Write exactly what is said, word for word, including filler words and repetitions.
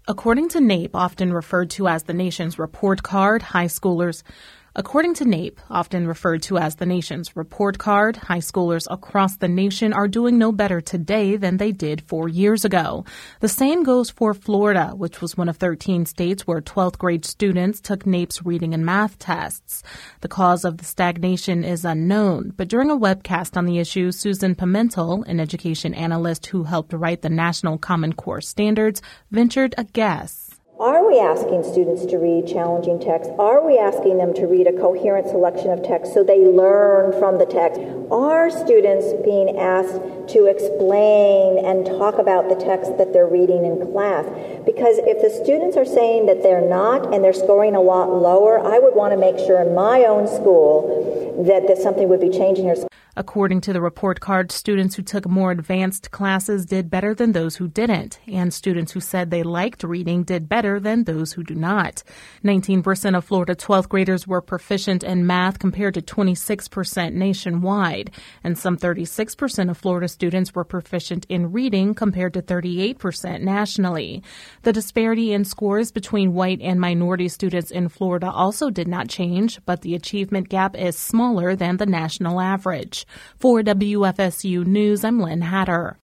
According to NAEP, often referred to as the nation's report card, high schoolers According to NAEP, often referred to as the nation's report card, high schoolers across the nation are doing no better today than they did four years ago. The same goes for Florida, which was one of thirteen states where twelfth grade students took NAEP's reading and math tests. The cause of the stagnation is unknown, but during a webcast on the issue, Susan Pimentel, an education analyst who helped write the National Common Core Standards, ventured a guess. Are we asking students to read challenging text? Are we asking them to read a coherent selection of text so they learn from the text? Are students being asked to explain and talk about the text that they're reading in class? Because if the students are saying that they're not and they're scoring a lot lower, I would want to make sure in my own school that, that something would be changing here. According to the report card, students who took more advanced classes did better than those who didn't, and students who said they liked reading did better than those who do not. nineteen percent of Florida twelfth graders were proficient in math compared to twenty-six percent nationwide, and some thirty-six percent of Florida students were proficient in reading compared to thirty-eight percent nationally. The disparity in scores between white and minority students in Florida also did not change, but the achievement gap is smaller than the national average. For W F S U News, I'm Lynn Hatter.